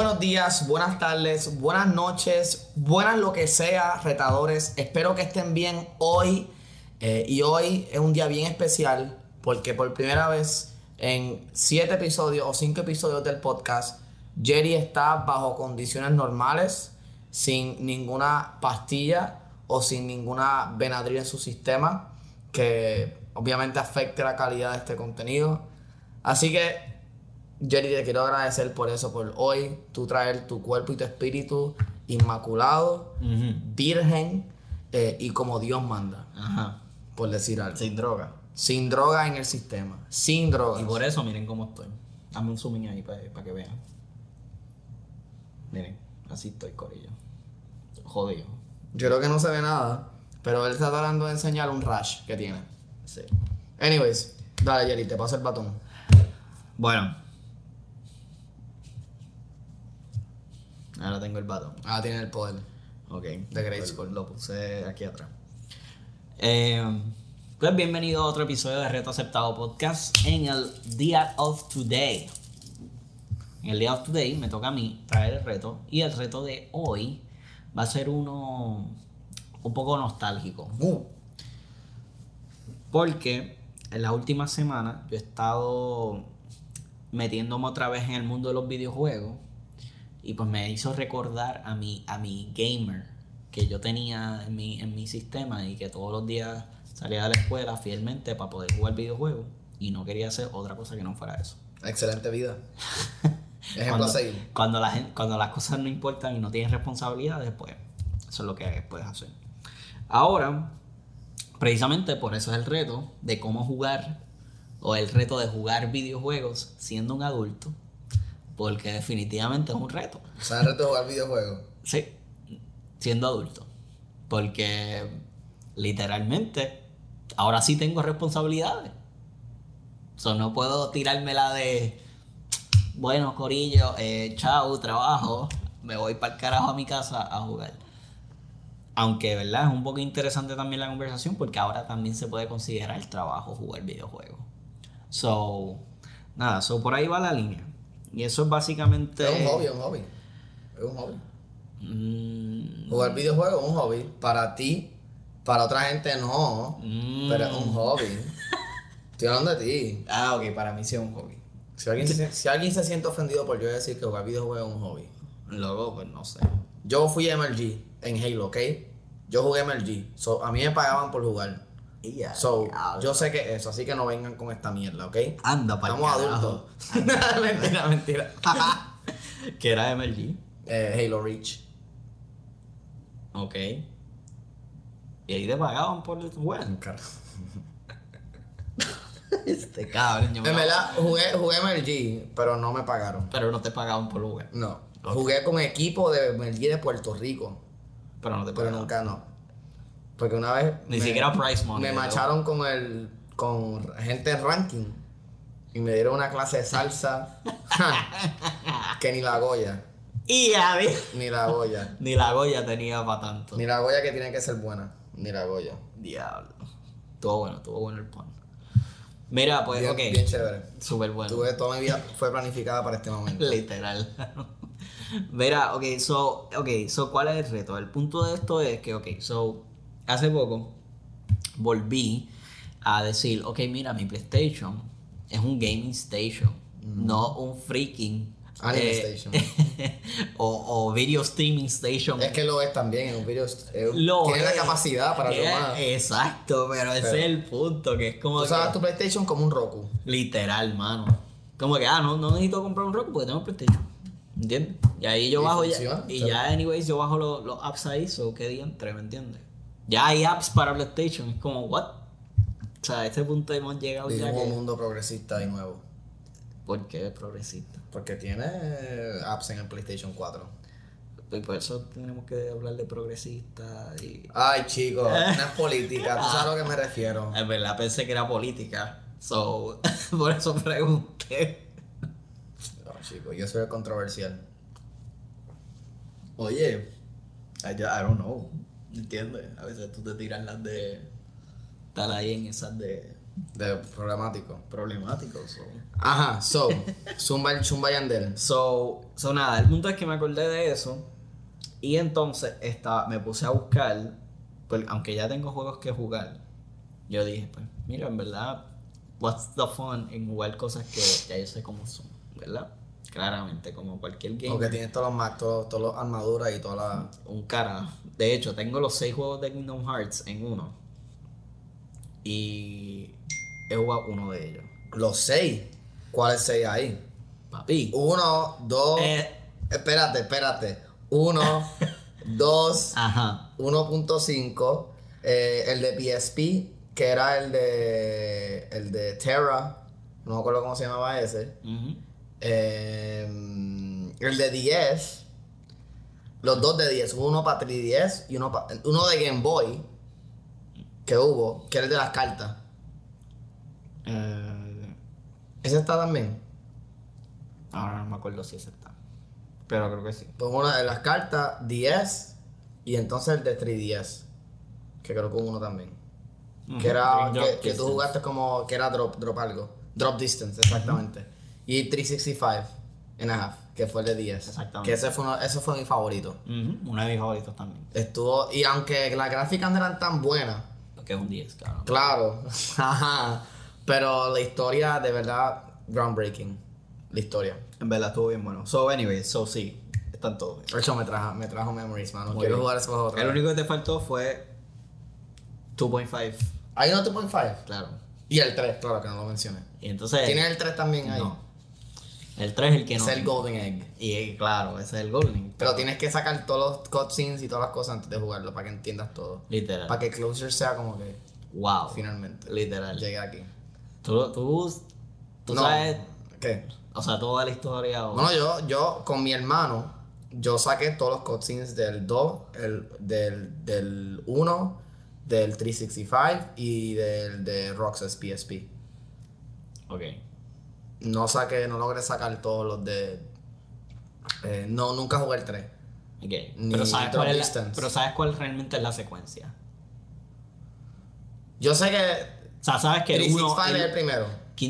buenos días, buenas tardes, buenas noches, buenas lo que sea, retadores. Espero que estén bien hoy. Y hoy es un día bien especial porque por primera vez en 7 episodios o 5 episodios del podcast, Jerry está bajo condiciones normales, sin ninguna pastilla o sin ninguna Benadryl en su sistema, que obviamente afecte la calidad de este contenido. Así que Jerry, te quiero agradecer por eso, por hoy tú traer tu cuerpo y tu espíritu inmaculado, virgen y como Dios manda. Ajá. Por decir algo. Sin droga. Sin droga en el sistema. Sin drogas. Y por eso miren cómo estoy. Dame un zooming ahí para que vean. Miren, así estoy, corillo. Jodido. Yo creo que no se ve nada, pero él está tratando de enseñar un rash que tiene. Sí. Anyways, dale Jerry, te paso el batón. Bueno. Ahora tengo el batón. Ah, tiene el poder. Ok. De Grayskull. Lo puse aquí atrás. Pues bienvenido a otro episodio de Reto Aceptado Podcast en el Día of Today. En el Día of Today me toca a mí traer el reto. Y el reto de hoy va a ser uno un poco nostálgico. Porque en la última semana yo he estado metiéndome otra vez en el mundo de los videojuegos. Y pues me hizo recordar a mi gamer que yo tenía en mi sistema y que todos los días salía de la escuela fielmente para poder jugar videojuegos y no quería hacer otra cosa que no fuera eso. Excelente vida. Ejemplo a seguir. Cuando las cosas no importan y no tienes responsabilidades, pues eso es lo que puedes hacer. Ahora, precisamente por eso es el reto de cómo jugar o el reto de jugar videojuegos siendo un adulto, porque definitivamente es un reto. O sea, el reto de jugar videojuegos. Sí, siendo adulto. Porque literalmente ahora sí tengo responsabilidades. So, no puedo tirármela de bueno, corillo, chao, trabajo, me voy para el carajo a mi casa a jugar. Aunque, ¿verdad? Es un poco interesante también la conversación porque ahora también se puede considerar el trabajo jugar videojuegos. So, nada, por ahí va la línea. Y eso es básicamente... Es un hobby. Es un hobby. Jugar videojuegos es un hobby. Para ti, para otra gente no. Pero es un hobby. Estoy hablando de ti. Ah, ok, para mí sí es un hobby. Si alguien se siente ofendido por yo decir que jugar videojuegos es un hobby. Luego, pues no sé. Yo fui MLG en Halo, ¿ok? Yo jugué MLG. So, a mí me pagaban por jugar. Yeah, So, yo sé que eso, así que no vengan con esta mierda, ¿ok? Anda para el Estamos carajo. adultos. Mentira. Que era MLG. Halo Reach. Ok. Y ahí te pagaban por el juego. Este cabrón. En verdad, jugué MLG, pero no me pagaron. Pero no te pagaban por jugar. No. Okay. Jugué con equipo de MLG de Puerto Rico. Pero no te Pero pagaban. nunca no. Porque una vez... Ni siquiera prize money. Me macharon con gente en ranking. Y me dieron una clase de salsa. Que ni la Goya. Y a ver. Ni la Goya. Ni la Goya tenía para tanto. Ni la Goya que tiene que ser buena. Ni la Goya. Diablo. Estuvo bueno el pan. Mira, pues, Bien, ok. bien chévere. Súper bueno. Toda mi vida fue planificada para este momento. Literal. Mira, so, ¿cuál es el reto? El punto de esto es que, hace poco volví a decir, mira, mi PlayStation es un gaming station, no un freaking Anime station. o video streaming station. Es que lo es también, en un video. Tiene la capacidad para lo más. Exacto, pero ese es el punto, que es como. Tú sabes tu PlayStation como un Roku. Literal, mano. Como que, no necesito comprar un Roku porque tengo PlayStation. ¿Entiendes? Y ahí yo bajo funciona, ya. Y ya, anyways, yo bajo los apps ahí, que diantre, ¿me entiendes? Ya hay apps para PlayStation. Es como, ¿what? O sea, a este punto hemos llegado ya. Vivimos un mundo progresista y nuevo. ¿Por qué progresista? Porque tiene apps en el PlayStation 4. Y por eso tenemos que hablar de progresista y... Ay, chicos, no es política. Tú sabes a lo que me refiero. Es verdad, pensé que era política. Por eso pregunté. No, chicos, yo soy el controversial. Oye, I don't know. ¿Entiendes? A veces tú te tiras las de... Estar ahí en esas de De problemático. Problemático. Ajá, so, Zumba Yandel. So, nada, el punto es que me acordé de eso. Y entonces me puse a buscar, pues, aunque ya tengo juegos que jugar, yo dije, pues, mira, en verdad, what's the fun en jugar cosas que ya yo sé cómo son, ¿verdad? Claramente, como cualquier game. Porque tienes todos los Mac, todas las armaduras y toda la... Un cara. De hecho, tengo los 6 juegos de Kingdom Hearts en uno. Y he jugado uno de ellos. Los 6. ¿Cuáles 6 ahí? Papi. 1, 2... Espérate. 1, 2, Ajá. 1.5. El de PSP, que era el de Terra. No me acuerdo cómo se llamaba ese. Ujú. El de 10. Los dos de 10. Uno para 3DS y uno de Game Boy. Que hubo, que era el de las cartas. ¿Ese está también? Ahora no me acuerdo si ese está. Pero creo que sí. Pues uno de las cartas, 10. Y entonces el de 3DS. Que creo que hubo uno también. Que era Drop que tú Distance. jugaste como que era drop algo. Drop distance, exactamente. Y 365 and a half, que fue el de 10. Exactamente. Que ese fue mi favorito. Uno de mis favoritos también. Y aunque las gráficas no eran tan buenas, Porque es un 10, claro. claro, ajá, pero la historia de verdad groundbreaking. La historia. En verdad estuvo bien bueno. So, anyway, sí. Están todos. De hecho, me trajo memories, mano. Muy Quiero bien. jugar ese juego otra El vez. único que te faltó fue 2.5. Hay uno 2.5. Claro. Y el 3, claro que no lo mencioné. Y entonces. ¿Tiene el 3 también ahí? No. El 3 es el que no. Es el Golden Egg. Y claro, ese es el Golden. Pero tienes que sacar todos los cutscenes y todas las cosas antes de jugarlo para que entiendas todo. Literal. Para que el closure sea como que Wow. finalmente Literal. llegue aquí. Tú No, sabes. ¿qué? O sea, toda la historia. O... No, yo con mi hermano, yo saqué todos los cutscenes del 2, del 1, del 365 y del de Roxas PSP. Ok. No logré sacar todos los de... no, nunca jugué el 3. Ok. Ni Pero sabes, Drop cuál Distance. pero sabes cuál realmente es la secuencia. Yo sé que O sea, sabes que 365 es el primero,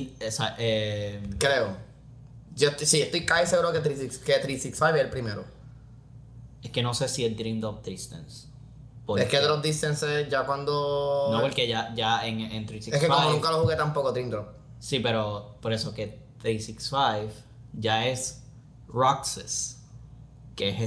creo. Sí, estoy casi seguro que 365 es el primero. es que no sé si es Dream Drop Distance. Es que Drop Distance es ya cuando... No, porque ya en 365. Es que como nunca lo jugué tampoco, Dream Drop. Sí, pero por eso que 365 ya es Roxas. Que es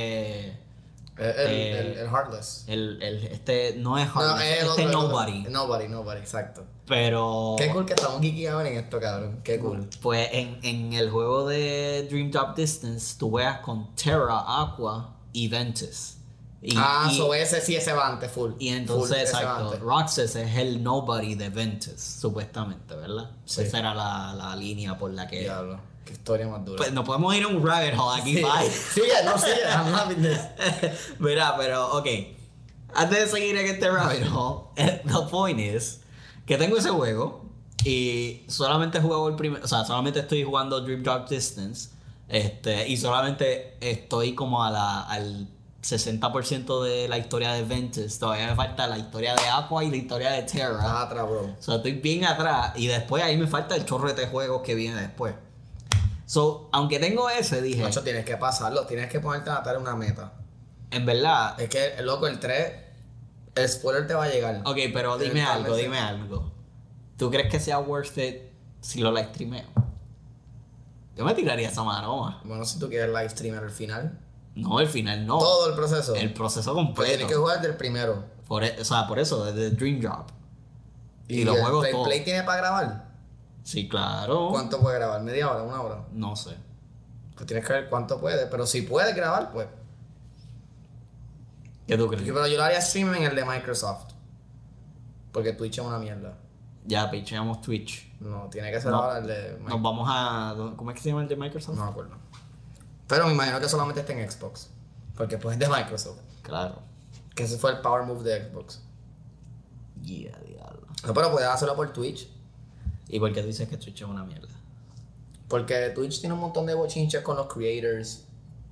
El Heartless. no es No, Heartless, es el otro, el otro. Nobody. Nobody, exacto. Pero Qué cool que estamos geekeados en esto, cabrón. Qué cool. pues en el juego de Dream Drop Distance tú juegas con Terra, Aqua y Ventus. So ese va antes, full. Y entonces, Full, ese va exacto, antes. Roxas es el Nobody de Ventus, supuestamente, ¿verdad? Sí. Esa era la línea por la que... Diablo, qué historia más dura. Pues nos podemos ir a un rabbit hole aquí, Sí. bye. Sigue, I'm loving this. Mira, pero, ok. Antes de seguir en este rabbit hole, the point is que tengo ese juego y solamente he jugado el primer... O sea, solamente estoy jugando Dream Drop Distance y solamente estoy como al 60% de la historia de Ventus. Todavía me falta la historia de Aqua y la historia de Terra. Estás atrás, bro. O sea, estoy bien atrás y después ahí me falta el chorrete de juegos que viene después. So, aunque tengo ese, dije, Macho, tienes que pasarlo, tienes que ponerte a matar una meta. en verdad, Es que, loco, el 3, el spoiler te va a llegar. ok, pero dime algo. ¿Tú crees que sea worth it si lo live streameo? Yo me tiraría esa maroma. Bueno, si tú quieres live streamer al final. No, el final no. Todo el proceso. El proceso Pues completo. tienes que jugar del primero. Por eso, desde Dream Drop. Y los el juegos todos. Play tiene para grabar. Sí, claro. ¿Cuánto puede grabar? ¿Media hora? ¿Una hora? No sé. Pues tienes que ver cuánto puede. Pero si puedes grabar, pues. ¿Qué tú crees? Pero yo lo haría streaming en el de Microsoft. Porque Twitch es una mierda. Ya picheamos Twitch. No, tiene que ser No. ahora el de Microsoft. Nos vamos a... ¿Cómo es que se llama el de Microsoft? No me acuerdo. Pero me imagino que solamente está en Xbox. Porque pues es de Microsoft. Claro. Que ese fue el power move de Xbox. Yeah, diablo. No, pero puedes hacerlo por Twitch. ¿Y por qué tú dices que Twitch es una mierda? Porque Twitch tiene un montón de bochinches con los creators.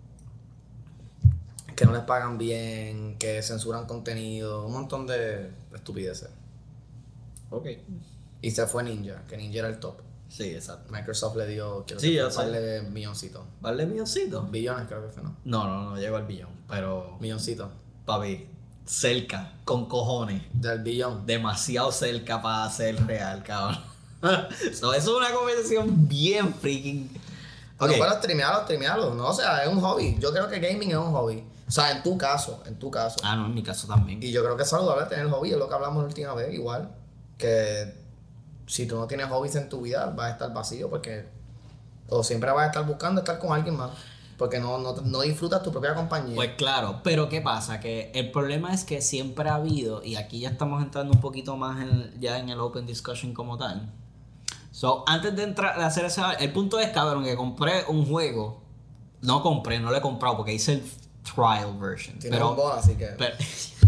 Que no les pagan bien. Que censuran contenido. Un montón de estupideces. Ok. Y se fue Ninja, que Ninja era el top. Sí, exacto. Microsoft le dio, creo Sí, que yo fue sé. un par de milloncitos. ¿Vale milloncito? Billones creo que fue, ¿no? No llegó al billón, pero Milloncitos. papi, cerca, con cojones. Del billón. Demasiado cerca para ser real, cabrón. So, eso es una conversación bien freaking. Ok. Ok. Pero streamealo. No, o sea, es un hobby. Yo creo que gaming es un hobby. O sea, en tu caso. Ah, no, en mi caso también. Y yo creo que es saludable tener hobby, es lo que hablamos la última vez, igual. Que si tú no tienes hobbies en tu vida, vas a estar vacío porque... O siempre vas a estar buscando estar con alguien más. Porque no disfrutas tu propia compañía. Pues claro, pero ¿qué pasa? Que el problema es que siempre ha habido, y aquí ya estamos entrando un poquito más ya en el open discussion como tal. So, antes de entrar, de hacer ese... El punto es, cabrón, que compré un juego. No le he comprado porque hice el trial version. Tienes pero, un bono, así que... pero-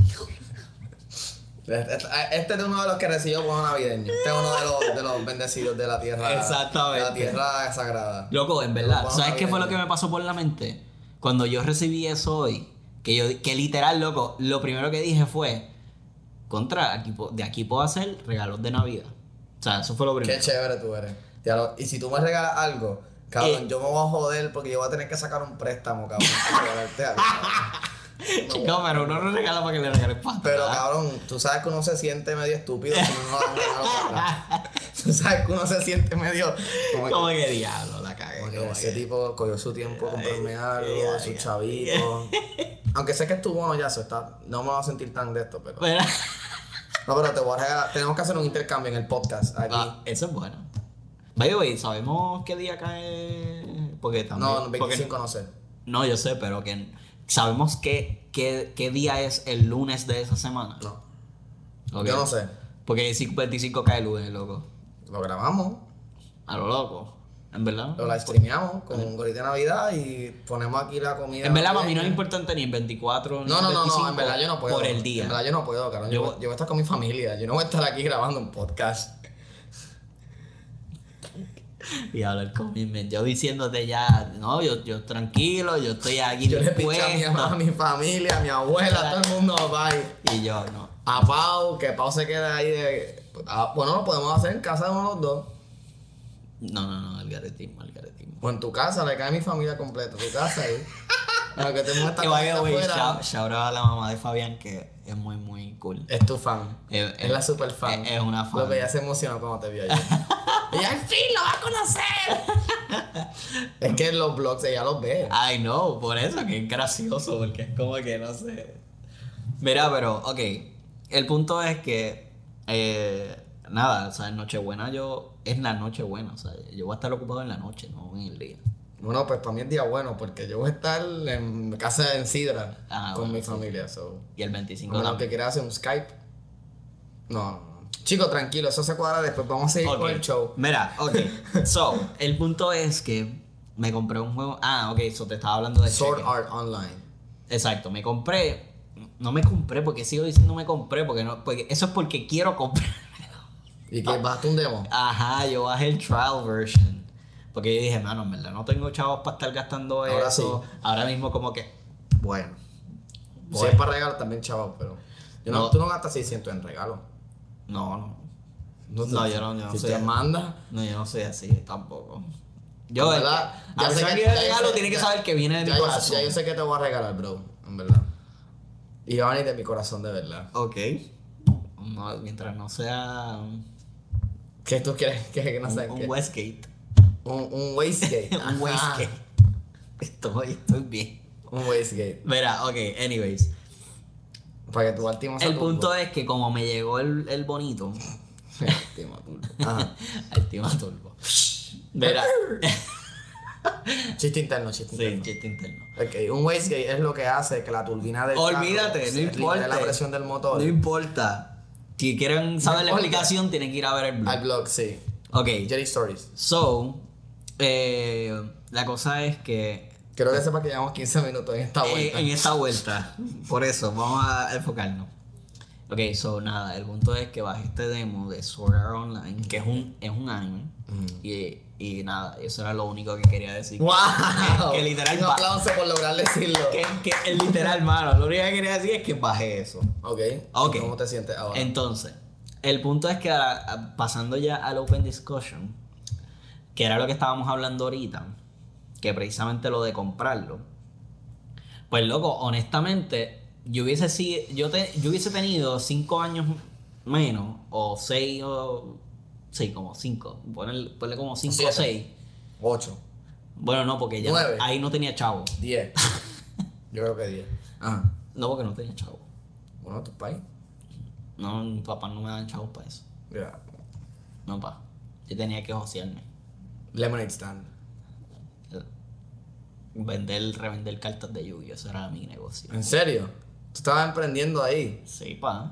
Este es uno de los que recibió bono navideño. Este es uno de los bendecidos de la tierra. Exactamente. De la tierra sagrada. Loco, en verdad, Los bonos ¿sabes qué fue lo que navideños. me pasó por la mente? Cuando yo recibí eso hoy, que literal, loco, lo primero que dije fue, de aquí puedo hacer regalos de Navidad. O sea, eso fue lo primero. Qué chévere tú eres. Y si tú me regalas algo, cabrón, yo me voy a joder porque yo voy a tener que sacar un préstamo, cabrón, para regalarte algo. Chico, pero uno no regala para que le regales pasta. Pero ¿verdad? cabrón, tú sabes que uno se siente medio estúpido si uno no da un regalo para atrás. Tú sabes que uno se siente medio... Como que diablo, la cagué. Como que como ese que- tipo cogió su tiempo a comprarme algo, ay, sus ay, chavitos. Aunque sé que es tu bono ya, no me voy a sentir tan de esto, pero... Pero- No, pero te voy a regalar. Tenemos que hacer un intercambio en el podcast aquí. Ah, eso es bueno. By the way, ¿sabemos qué día cae? Porque también... No, 25 porque- no sé. No, yo sé, pero que sabemos qué día es el lunes de esa semana. No. Ok. Yo no sé. Porque 25 cae el lunes, loco. Lo grabamos, A lo loco. En verdad. lo live streameamos con un gorrito de Navidad y ponemos aquí la comida. En verdad, para mí no es navideña. importante ni el 24 ni No, el no, 25. en verdad yo no puedo. Por el día. En verdad yo no puedo, cabrón. Yo voy a estar con mi familia. Yo no voy a estar aquí grabando un podcast. Y hablar con yo diciéndote ya, no, yo tranquilo, yo estoy aquí Yo le piché a mi familia, a mi abuela, a todo el mundo, bye. Y yo, no. A Pau, que Pau se queda ahí de... bueno, lo podemos hacer en casa de uno de los dos. No, el garetismo. O en tu casa, le cae a mi familia completa. Tu casa ahí. Bueno, que tenemos esta Que vaya, güey, afuera. shout out a la mamá de Fabián, que es muy, muy cool. Es tu fan. Es la super fan. es una fan. Lo que ella se emocionó cuando te vio ayer. ¡Ella al fin lo va a conocer! Es que en los vlogs ella los ve. I know, por eso que es gracioso, porque es como que no sé. Mira, pero, ok. El punto es que, nada, o sea, en Nochebuena es la Nochebuena, o sea, yo voy a estar ocupado en la noche, no en el día. Bueno, pues para mí es día bueno porque yo voy a estar en casa en Sidra Ah, con bueno, mi sí. familia. So. Y el 25 Bueno, que también. quieras hacer un Skype. No. Chico, tranquilo, eso se cuadra después. Vamos a seguir Ok. con el show. Mira, ok. So, el punto es que me compré un juego. Ah, ok, so te estaba hablando de Sword cheque. Art Online. Exacto, me compré. No me compré, porque sigo diciendo me compré, porque eso es porque quiero comprar. ¿Y que bajaste un demo? Ajá, yo bajé el trial version. Porque yo dije, mano, en verdad no tengo chavos para estar gastando Ahora eso. sí. Ahora mismo como que, bueno. Si es para regalos también, chaval, pero... No. Tú no gastas 600 en regalo. No. No, yo no si sé. te manda... No, yo no soy así tampoco. Yo, En el verdad, que, a pesar que ya el regalo sé- tiene que ya- saber que viene de mi corazón. Ya yo sé que te voy a regalar, bro. En verdad. Y va a venir de mi corazón, de verdad. Ok. No, mientras no sea ¿Qué tú quieres? Que no sé un qué. Westgate. Un wastegate. Un Ajá. Westgate. Estoy bien. Un wastegate. Mira, ok, anyways. Para que tu último El punto es que como me llegó el bonito. Ajá. El Tima Turbo. Mira. Chiste interno. Sí, chiste interno. Ok, un wastegate es lo que hace que la turbina del Olvídate, carro no se importa. libere la presión del motor. No importa. Si quieren saber la importa. explicación, tienen que ir a ver el blog. Al blog, sí. Ok. Jerry Stories. So, la cosa es que Quiero que sepas que llevamos 15 minutos en esta vuelta. en esta vuelta, por eso, vamos a enfocarnos. Ok, so nada, el punto es que bajé este demo de Sword Art Online, que es un anime. Y nada, eso era lo único que quería decir. ¡Wow! Que literal Un aplauso por lograr decirlo. que el literal, mano, lo único que quería decir es que bajé eso. Ok. Ok. ¿Cómo te sientes ahora? Entonces, El punto es que pasando ya al Open Discussion, que era lo que estábamos hablando ahorita, que precisamente lo de comprarlo, pues loco, honestamente, yo hubiese tenido 5 años menos, o 6, o sí, como 5, ponle como 5 o 7. 6. 8. Bueno, no, porque ya 9. ahí no tenía chavo. 10. Yo creo que 10. Ajá. No, porque no tenía chavo. Bueno, tu país. No, mi papá no me dan chavos para eso. Mira. No, pa. Yo tenía que josearme. Lemonade stand. Revender cartas de Yu-Gi-Oh! Eso era mi negocio. ¿En serio? Tú estabas emprendiendo ahí. Sí, pa.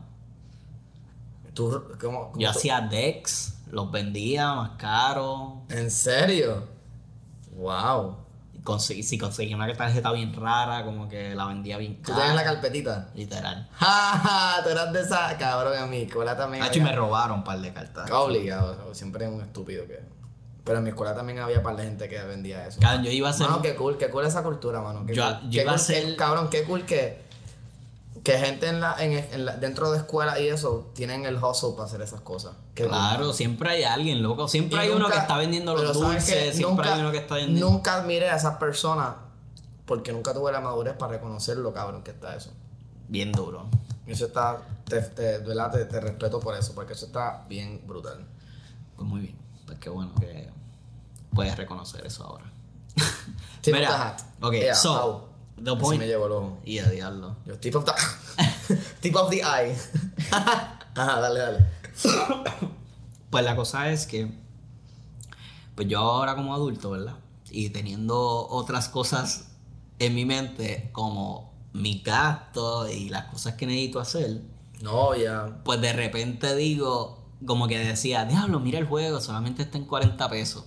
¿Tú, cómo Yo tú- hacía decks, los vendía más caro. ¿En serio? Wow. Si conseguía una tarjeta bien rara, como que la vendía bien ¿Tú cara. tenías la carpetita? Literal. ¡Ja, ja! Tú eras de esa. Cabrón, a mi escuela también. Hacho, y me robaron un par de cartas. Obligado. Siempre es un estúpido que. Pero en mi escuela también había par de gente que vendía eso. Cabrón, yo iba a hacer. Mano, qué cool esa cultura, mano. Qué Yo- cool. yo Qué iba a cool ser- cabrón, qué cool que gente dentro de escuela y eso tienen el hustle para hacer esas cosas. Qué cool. Claro, siempre hay alguien, loco. Siempre Y hay uno nunca- que está vendiendo pero los ¿sabes qué? dulces. Siempre hay uno que está vendiendo. Nunca admiré a esas personas porque nunca tuve la madurez para reconocer lo cabrón que está eso. Bien duro. Y eso está, de verdad te respeto por eso, porque eso está bien brutal. Pues muy bien. Pues qué bueno que puedes reconocer eso ahora. Tip of Mira, the hat. ok, Yeah, so, wow. the Así point. me llevo el ojo. Y a diablo. Yo, tip of the tip of the eye. Ajá, dale. Pues la cosa es que, pues yo ahora como adulto, ¿verdad? Y teniendo otras cosas en mi mente, como mi gasto y las cosas que necesito hacer, No, ya. pues de repente digo, como que decía, diablo, mira el juego, solamente está en 40 pesos.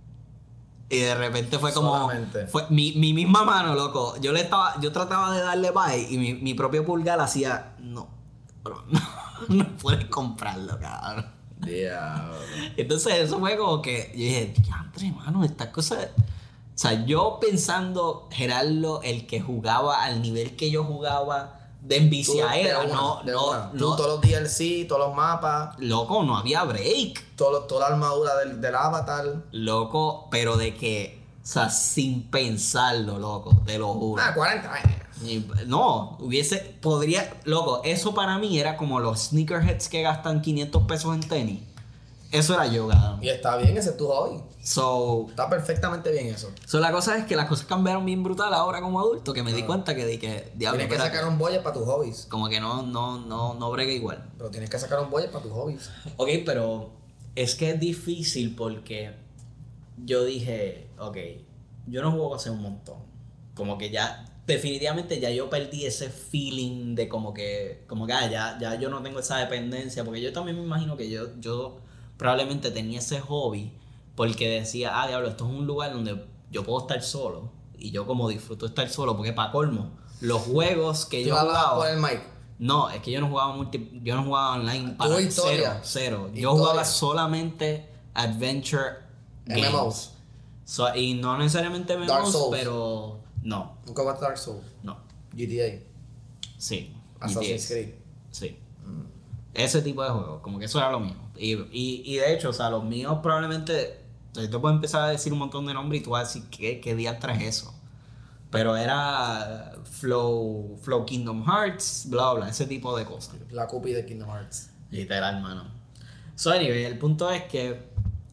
Y de repente fue como, Solamente. fue mi misma mano, loco. Yo trataba de darle buy y mi propio pulgar hacía, no, bro, no puedes comprarlo, cabrón. Diablo. Entonces eso fue como que yo dije, diantre, mano, estas cosas. O sea, yo pensando, Gerardo, el que jugaba al nivel que yo jugaba de enviciadera, Tú no, todos los DLC, todos los mapas, loco, no había break. toda la armadura del avatar. Loco, pero de que, o sea, sin pensarlo, loco, te lo juro. 40. No, loco, eso para mí era como los sneakerheads que gastan 500 pesos en tenis. Eso era yo, cabrón. Y está bien, ese es tu hobby. So, Está perfectamente bien eso. la cosa es que las cosas cambiaron bien brutal ahora como adulto, que me di cuenta que diablo, Tienes que espérate, sacar un budget para tus hobbies. como que no brega igual. Pero tienes que sacar un budget para tus hobbies. Ok, pero es que es difícil porque yo dije, ok, yo no juego hace un montón. Como que ya, definitivamente ya yo perdí ese feeling de como que ya yo no tengo esa dependencia. Porque yo también me imagino que yo probablemente tenía ese hobby porque decía, diablo, esto es un lugar donde yo puedo estar solo. Y yo como disfruto estar solo, porque para colmo, los juegos que Tú yo hablabas jugaba... por el mic. No, es que yo no jugaba online para historia. cero. Yo Historia. jugaba solamente Adventure Games. MMOs. Y no necesariamente Dark MMOs, Souls. pero no, Nunca jugaste Dark Souls. no. GTA. Sí. Assassin's GTA. Creed. Sí. Ese tipo de juegos, como que eso era lo mío. Y de hecho, o sea, los míos probablemente, yo te puedo empezar a decir un montón de nombres y tú vas a decir qué día traes eso. Pero era Flow Kingdom Hearts, bla bla, ese tipo de cosas. La copia de Kingdom Hearts. Literal, mano. So, anyway, el punto es que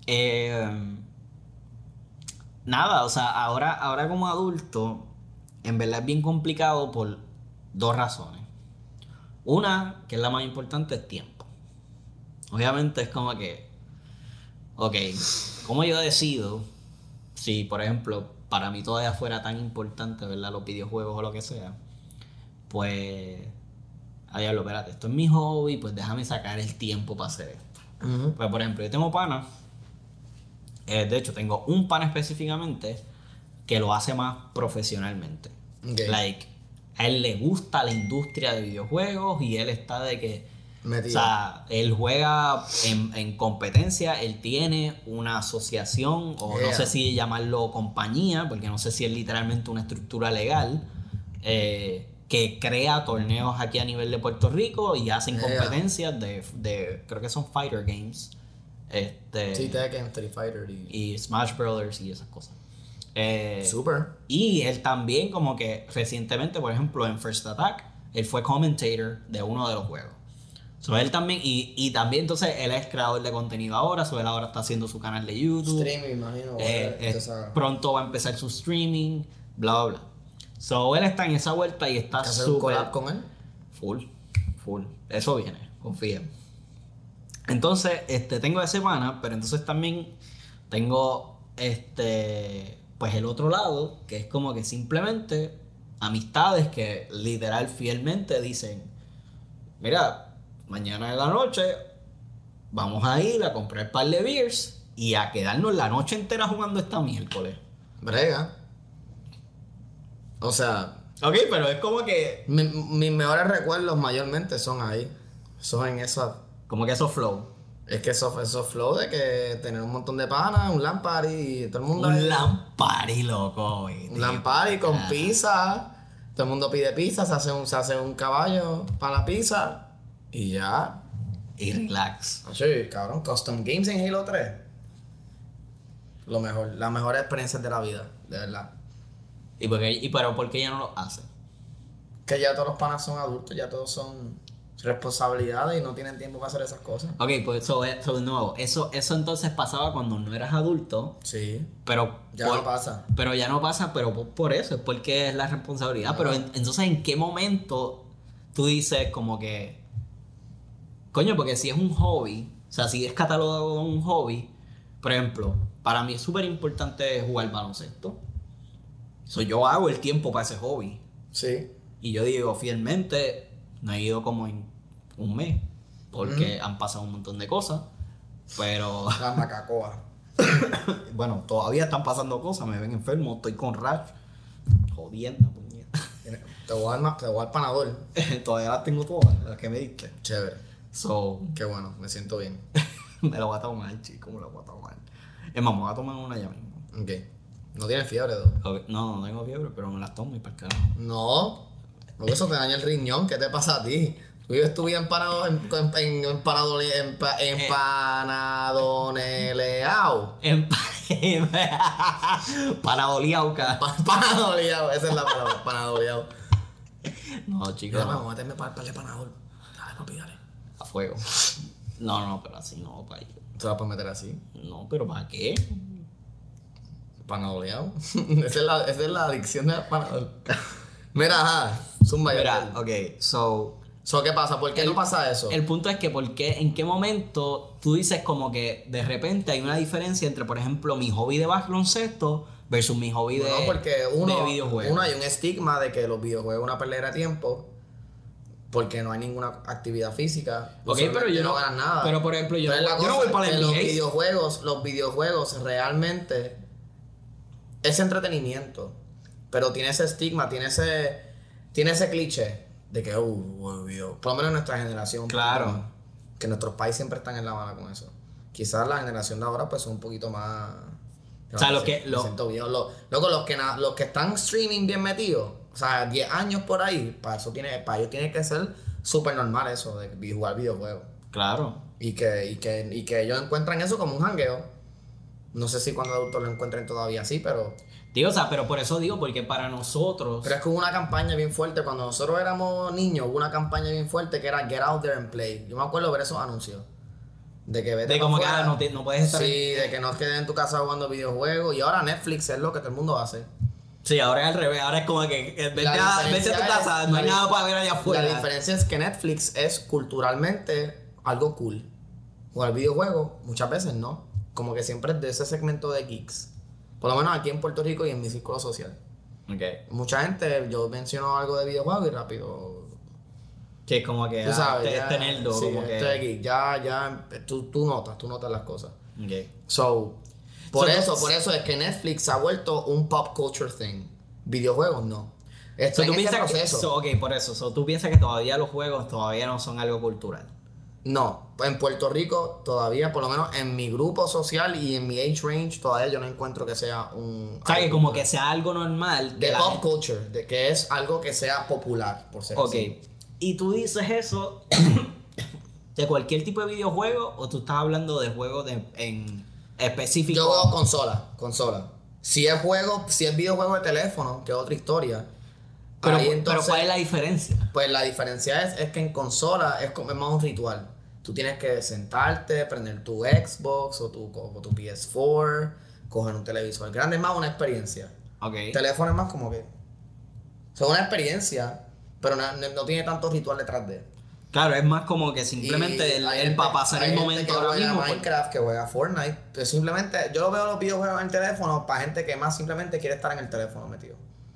nada, o sea, ahora como adulto, en verdad es bien complicado por 2 razones. Una, que es la más importante, es tiempo. Obviamente es como que, ok, ¿cómo yo decido si, por ejemplo, para mí todavía fuera tan importante, ¿verdad? Los videojuegos o lo que sea? Pues, diablo, espérate, esto es mi hobby, pues déjame sacar el tiempo para hacer esto. Pues, por ejemplo, yo tengo panas, de hecho, tengo un pana específicamente que lo hace más profesionalmente. Ok. Like, a él le gusta la industria de videojuegos y él está de que... Metido. O sea, él juega en competencia, él tiene una asociación, o no Yeah. sé si llamarlo compañía, porque no sé si es literalmente una estructura legal, que crea torneos aquí a nivel de Puerto Rico y hacen competencias de creo que son fighter games. Sí, Tekken, Street Fighter y Smash Brothers y esas cosas. Super. Y él también como que recientemente, por ejemplo, en First Attack, él fue commentator de uno de los juegos. So, él también, y también entonces él es creador de contenido ahora, so, él ahora está haciendo su canal de YouTube. Streaming, imagino. Pronto va a empezar su streaming, bla, bla, bla. So, él está en esa vuelta y está ¿Hacer un collab con él? Full. Eso viene, confía. Entonces, tengo ese pana, pero entonces también tengo, pues el otro lado, que es como que simplemente amistades que literal fielmente dicen, mira, mañana en la noche vamos a ir a comprar un par de beers y a quedarnos la noche entera jugando esta miércoles. Brega. O sea... Ok, pero es como que... Mis mejores recuerdos mayormente son ahí. Son en eso. Como que eso flow. Es que eso flow de que tener un montón de panas, un LAN party y todo el mundo... Un LAN party, loco, güey. Un LAN party con pizza. Todo el mundo pide pizza, se hace un caballo para la pizza. Y ya. Y relax. Sí, cabrón. Custom Games en Halo 3. Lo mejor. Las mejores experiencias de la vida. De verdad. Pero ¿por qué ya no lo hace? Que ya todos los panas son adultos. Ya todos son responsabilidades y no tienen tiempo para hacer esas cosas. Ok, pues eso de nuevo. Eso entonces pasaba cuando no eras adulto. Sí. Pero ya no pasa. Pero ya no pasa, pero por eso. Es porque es la responsabilidad. Pero entonces, ¿en qué momento tú dices como que... Coño, porque si es un hobby, o sea, si es catalogado como un hobby, por ejemplo, para mí es súper importante jugar baloncesto. Yo hago el tiempo para ese hobby. Sí. Y yo digo, fielmente, no he ido como en un mes, porque han pasado un montón de cosas, pero... La macacoa. Bueno, todavía están pasando cosas, me ven enfermo, estoy con rash, jodiendo, puñeta. Te voy a dar panador. Todavía las tengo todas, las que me diste. Chévere. Qué bueno, me siento bien. Me lo voy a tomar, chico, me lo voy a tomar. Es más, me voy a tomar una ya mismo. Ok. ¿No tienes fiebre, ¿no? Okay. No tengo fiebre, pero me las tomo y para el carajo. No. Porque eso te daña el riñón. ¿Qué te pasa a ti? Tú vives tu vida empanadoneleao. Panadoleao, Panadoleao, esa es la palabra. Panadoleao. No, chicos. Vamos a meterme para el panador. Dale, papi, dale. A fuego. No, pero así no, para ello. ¿Te vas a meter así? No, pero ¿para qué? Panadoleao. esa es la adicción del panador. Mira, ajá. Zumba. Mira, ok, ¿qué pasa? ¿Por qué no pasa eso? El punto es que en qué momento tú dices como que de repente hay una diferencia entre, por ejemplo, mi hobby de baloncesto versus mi hobby de videojuegos. Uno, hay un estigma de que los videojuegos es una pérdida de tiempo porque no hay ninguna actividad física. Ok, pero yo no ganas nada. Pero por ejemplo, yo no voy para el NBA. Los videojuegos realmente es entretenimiento, pero tiene ese estigma, tiene ese cliché de que por lo menos en nuestra generación. Claro. Que nuestros pais siempre están en la mala con eso. Quizás la generación de ahora pues son un poquito más... O sea, los que están streaming bien metidos, o sea, 10 años por ahí, para ellos tiene que ser súper normal eso de jugar videojuegos. Claro. Y que ellos encuentran eso como un jangueo. No sé si cuando adultos lo encuentren todavía así, pero... Tío, o sea, pero por eso digo, porque para nosotros... Pero es que hubo una campaña bien fuerte, cuando nosotros éramos niños, hubo una campaña bien fuerte que era Get Out There and Play. Yo me acuerdo ver esos anuncios. De que vete de como que no puedes estar... Sí, de que no quedes en tu casa jugando videojuegos. Y ahora Netflix es lo que todo el mundo hace. Sí, ahora es al revés. Ahora es como que vete a tu casa, no hay nada para ver allá afuera. La diferencia es que Netflix es culturalmente algo cool. Jugar videojuegos, muchas veces no. Como que siempre es de ese segmento de geeks. Por lo menos aquí en Puerto Rico y en mi círculo social. Okay. Mucha gente, yo menciono algo de videojuegos y rápido... Que es como que... Tú sabes, ya, tenerlo, sí, como que... Geek, tú notas las cosas. Okay. Por eso es que Netflix ha vuelto un pop culture thing. Videojuegos no. ¿Tú piensas por eso. ¿Tú piensas que todavía los juegos todavía no son algo cultural? No, en Puerto Rico todavía, por lo menos en mi grupo social y en mi age range, todavía yo no encuentro que sea un... O sea, que como que sea algo normal. De pop culture, de que es algo que sea popular, por ser así. Ok. Y tú dices eso de cualquier tipo de videojuego o tú estás hablando de juegos en específico. Yo juego consola. Si es videojuego de teléfono, que es otra historia. Pero, Ahí entonces, pero ¿cuál es la diferencia? pues la diferencia es que en consola es más un ritual. Tú tienes que sentarte, prender tu Xbox o tu PS4, coger un televisor grande, es más una experiencia. Ok. Teléfono es más como que... Es una experiencia, pero no tiene tanto ritual detrás de él. Claro, es más como que simplemente el para pasar el momento ahora que juega mismo. Minecraft, que juega Fortnite. Pues simplemente, yo lo veo los videojuegos en el teléfono para gente que más simplemente quiere estar en el teléfono metido.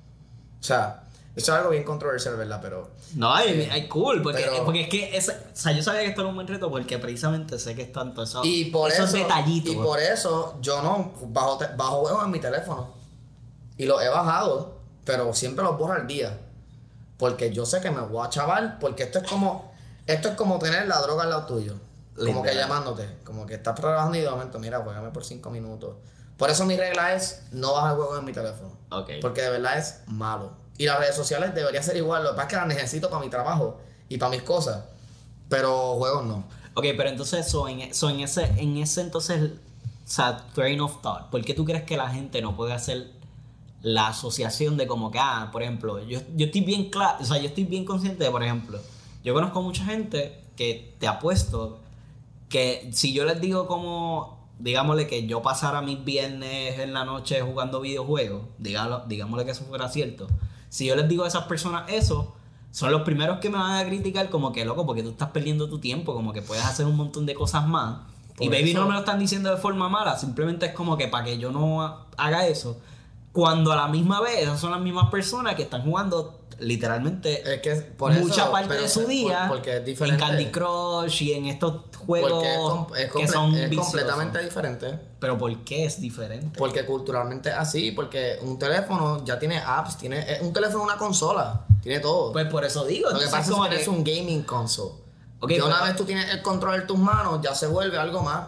O sea, eso es algo bien controversial, ¿verdad? Pero... No, hay cool, porque es que o sea, yo sabía que esto era un buen reto porque precisamente sé que es tanto eso, esos detallitos. Y por eso yo no bajo juegos en mi teléfono. Y los he bajado, pero siempre los borro al día. Porque yo sé que me voy a chaval, porque esto es como tener la droga al lado tuyo. Como que llamándote, como que estás trabajando y de momento, mira, juégame por 5 minutos. Por eso mi regla es no bajar juegos en mi teléfono. Okay. Porque de verdad es malo. Y las redes sociales debería ser igual. Lo que pasa es que las necesito para mi trabajo y para mis cosas. Pero juegos no. Ok, pero entonces en ese entonces, o sea, train of thought, ¿por qué tú crees que la gente no puede hacer la asociación de como que, por ejemplo, yo estoy bien claro, o sea, yo estoy bien consciente de, por ejemplo, yo conozco mucha gente que te apuesto que si yo les digo como, digámosle que yo pasara mis viernes en la noche jugando videojuegos, digámosle que eso fuera cierto, si yo les digo a esas personas eso, son los primeros que me van a criticar como que, loco, porque tú estás perdiendo tu tiempo, como que puedes hacer un montón de cosas más. Y baby, no me lo están diciendo de forma mala, simplemente es como que para que yo no haga eso. Cuando a la misma vez, esas son las mismas personas que están jugando literalmente es que mucha parte de su día porque es diferente. en Candy Crush y en estos juegos que son viciosos. Completamente diferente. Pero ¿por qué es diferente? Porque culturalmente es así, porque un teléfono ya tiene apps, un teléfono es una consola, tiene todo. Pues por eso digo. Lo que pasa es que es un gaming console. Okay, una vez tú tienes el control en tus manos, ya se vuelve algo más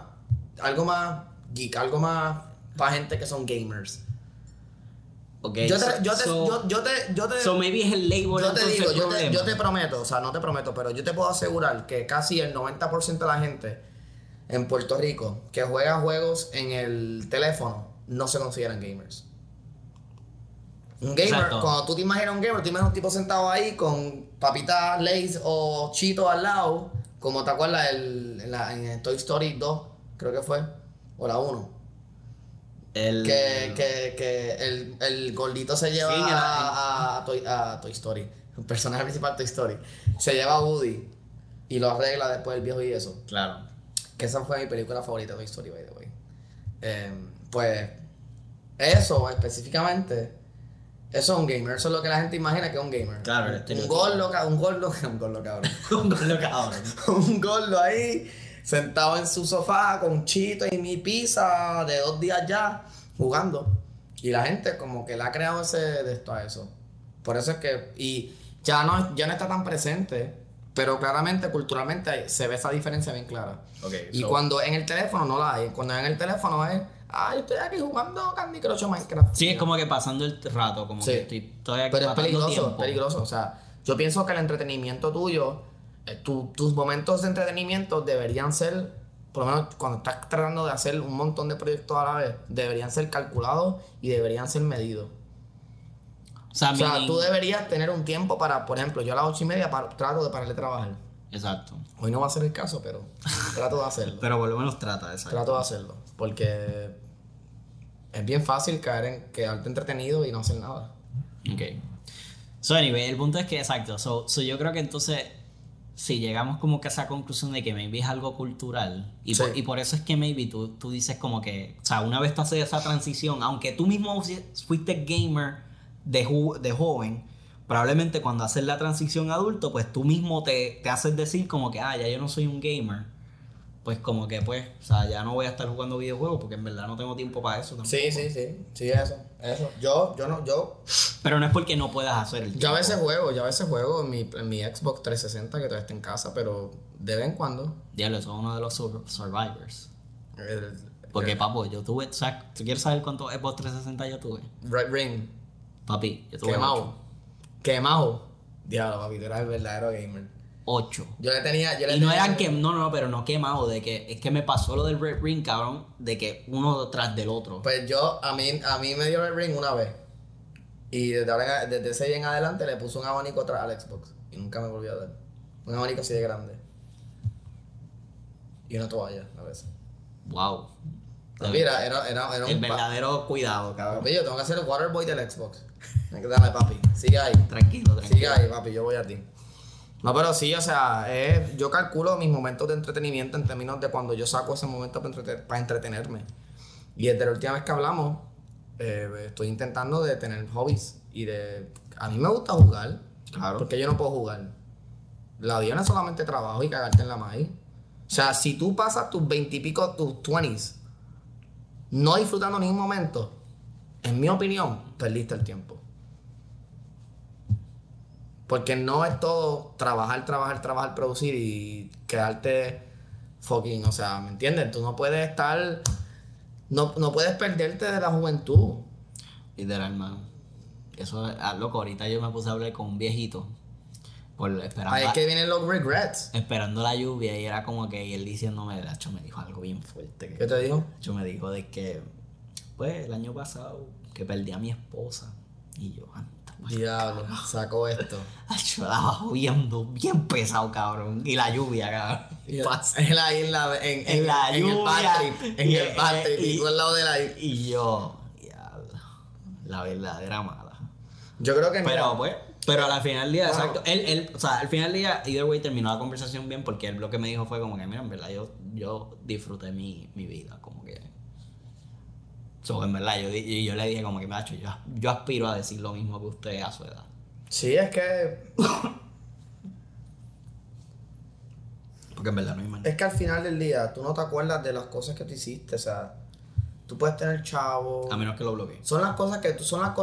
geek, algo más para gente que son gamers. Okay, yo te maybe es el label. Yo te prometo, o sea, no te prometo, pero yo te puedo asegurar que casi el 90% de la gente en Puerto Rico que juega juegos en el teléfono no se consideran gamers. Un gamer, exacto. Cuando tú te imaginas un gamer, tú imaginas un tipo sentado ahí con papitas Lay's o Cheetos al lado, como te acuerdas en Toy Story 2, creo que fue, o la 1. Que el gordito se lleva a Toy Story. El personaje principal de Toy Story. Se lleva a Woody y lo arregla después el viejo y eso. Claro. Que esa fue mi película favorita de Toy Story, by the way. Pues eso específicamente, eso es un gamer. Eso es lo que la gente imagina que es un gamer. Claro, un gordo cabrón. Un gordo ahí sentado en su sofá con chito y mi pizza de 2 días ya jugando. Y la gente como que le ha creado de esto a eso. Por eso es que... Y ya no está tan presente, pero claramente, culturalmente, se ve esa diferencia bien clara. Okay, y cuando en el teléfono no la hay. Cuando en el teléfono es... yo estoy aquí jugando Candy Crush o Minecraft. Sí, es como que pasando el rato, como que estoy aquí. Pero es peligroso. O sea, yo pienso que el entretenimiento tuyo, tus momentos de entretenimiento deberían ser, por lo menos cuando estás tratando de hacer un montón de proyectos a la vez, deberían ser calculados y deberían ser medidos. O sea, tú deberías tener un tiempo para, por ejemplo, yo a las 8:30 trato de parar de trabajar. Exacto. Hoy no va a ser el caso, pero trato de hacerlo. Pero por lo menos trata, exacto. Trato de hacerlo, porque es bien fácil caer en quedarte entretenido y no hacer nada. Ok. So, anyway, el punto es que, exacto, so yo creo que entonces, si llegamos como que a esa conclusión de que maybe es algo cultural, y por eso es que maybe tú dices como que, o sea, una vez tú haces esa transición, aunque tú mismo fuiste gamer de joven, probablemente cuando haces la transición a adulto, pues tú mismo te haces decir como que, ya yo no soy un gamer, pues como que pues, o sea, ya no voy a estar jugando videojuegos porque en verdad no tengo tiempo para eso tampoco. Sí, eso. Yo no, Pero no es porque no puedas hacer el yo a veces tiempo. juego en mi Xbox 360 que todavía está en casa, pero de vez en cuando. Diablo, eso es uno de los survivors. El, Porque, papo, yo tuve, o sea, ¿tú quieres saber cuántos Xbox 360 yo tuve? Red Ring, Papi, yo tuve quemado. Diablo, papi, tú eras el verdadero gamer. 8. Yo le tenía. Y no eran que, no, pero no quemado, de que es que me pasó lo del Red Ring, cabrón, de que uno tras del otro. Pues a mí me dio Red Ring una vez. Y desde ese día en adelante le puse un abanico atrás al Xbox. Y nunca me volvió a dar. Un abanico así de grande. Y una toalla a veces. Wow. Mira, era El verdadero cuidado, cabrón. Papi, yo tengo que hacer el waterboy del Xbox. Dale, papi. Sigue ahí. Tranquilo. Sigue ahí, papi. Yo voy a ti. No, pero sí, o sea, yo calculo mis momentos de entretenimiento en términos de cuando yo saco ese momento para entretenerme. Y desde la última vez que hablamos, estoy intentando de tener hobbies. A mí me gusta jugar. Claro. Porque yo no puedo jugar. La vida no es solamente trabajo y cagarte en la maíz. O sea, si tú pasas tus 20 y pico, tus 20s, no disfrutando ningún momento, en mi opinión, perdiste el tiempo. Porque no es todo trabajar, producir y quedarte fucking, o sea, ¿me entiendes? Tú no puedes estar, no puedes perderte de la juventud. Literal, man. Eso es loco. Ahorita yo me puse a hablar con un viejito. Esperando, Ahí es que vienen los regrets. esperando la lluvia y era como que y él diciéndome, de hecho me dijo algo bien fuerte. ¿Qué te dijo? De hecho me dijo de que, pues, el año pasado que perdí a mi esposa. Y yo, Diablo, sacó esto. yo estaba jodiendo bien pesado, cabrón. Y la lluvia, cabrón. En la lluvia. En el bad trip. Y tú al lado de la. Y yo, diablo, la verdadera mala. Yo creo que Pero al final del día, Bueno. exacto, o sea, al final del día, either way terminó la conversación bien porque él lo que me dijo fue como que, mira, en verdad, yo disfruté mi vida, como que. So, en verdad, yo le dije como que, macho, yo aspiro a decir lo mismo que usted a su edad. Sí, es que. Porque en verdad no hay manera. Es que al final del día tú no te acuerdas de las cosas que tú hiciste, o sea, tú puedes tener chavo. A menos que lo bloquee. Son las cosas que